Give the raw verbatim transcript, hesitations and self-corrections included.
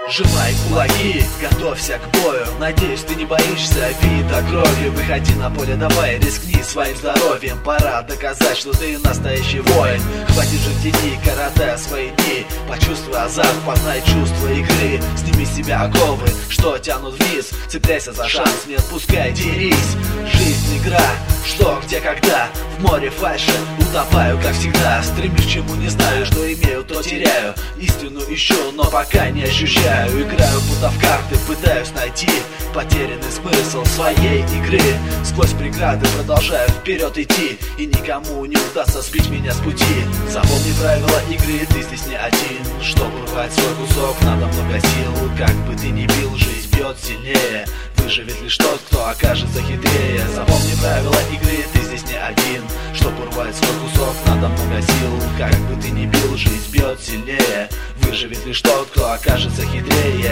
Сжимай кулаки, готовься к бою. Надеюсь, ты не боишься вида крови. Выходи на поле, давай, рискни своим здоровьем. Пора доказать, что ты настоящий воин. Хватит же в тени, коротая свои дни. Почувствуй азарт, познай чувство игры. Сними с себя оковы, что тянут вниз. Цепляйся за шанс, не отпускай, дерись. Жизнь игра, что, где, когда. В море фальши утопаю, как всегда. Стремлюсь к чему, не знаю, что имею, то теряю. Истину ищу, но пока не ощущаю. Играю будто в карты, пытаюсь найти потерянный смысл своей игры. Сквозь преграды продолжаю вперед идти, и никому не удастся сбить меня с пути. Запомни правила игры, ты здесь не один. Чтобы урвать свой кусок, надо много сил. Как бы ты ни бил, жизнь бьет сильнее. Выживет лишь тот, кто окажется хитрее. Запомни правила игры, ты здесь не один. Чтобы урвать свой кусок, надо много сил. Как бы ты ни бил, жизнь бьет сильнее. Выживет лишь тот, кто окажется хитрее.